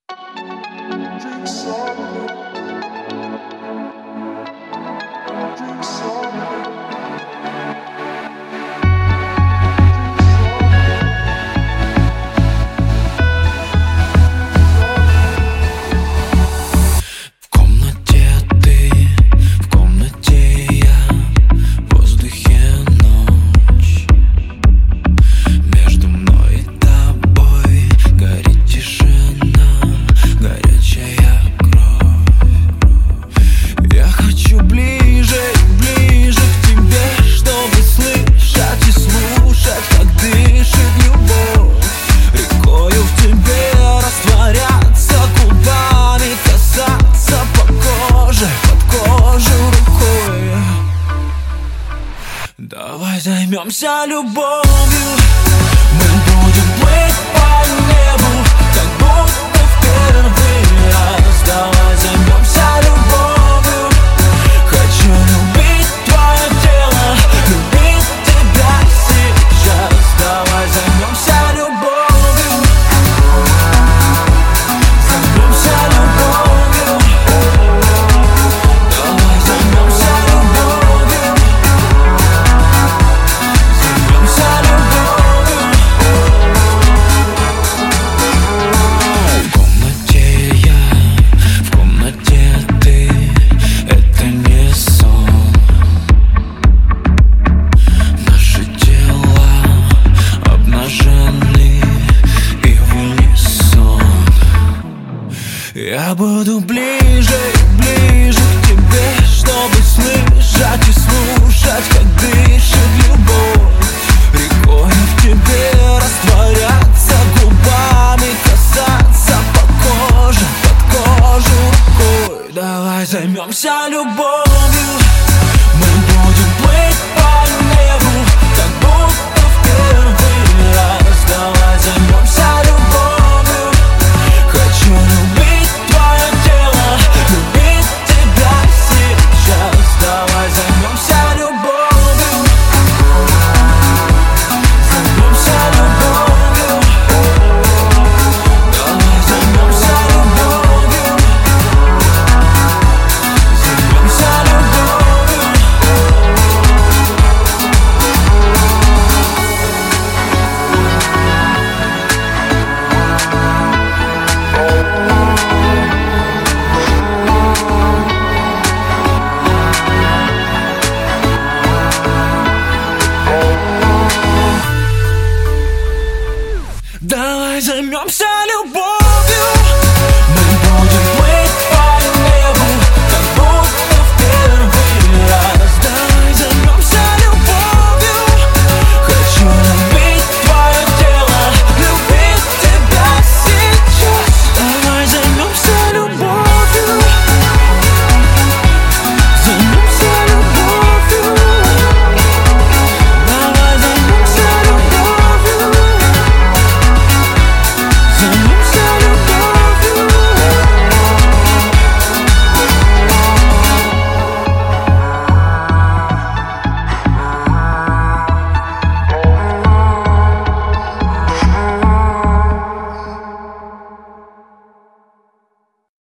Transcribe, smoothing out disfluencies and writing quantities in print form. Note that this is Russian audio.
Давай займемся любовью. Мы будем плыть по небу, как будто в первый раз. Давай займемся любовью. Хочу любить твое тело, любить тебя сейчас. Давай займемся любовью. Займемся любовью. Давай займемся любовью. Займемся любовью. В комнате я, в комнате ты. Это не сон. Наши тела обнажены и в унисон. Я буду ближе, ближе к тебе, чтобы слышать и слушать, как дышит любовь. Рекой в тебе растворяться, губами касаться по коже, под кожу рукой. Давай займемся любовью.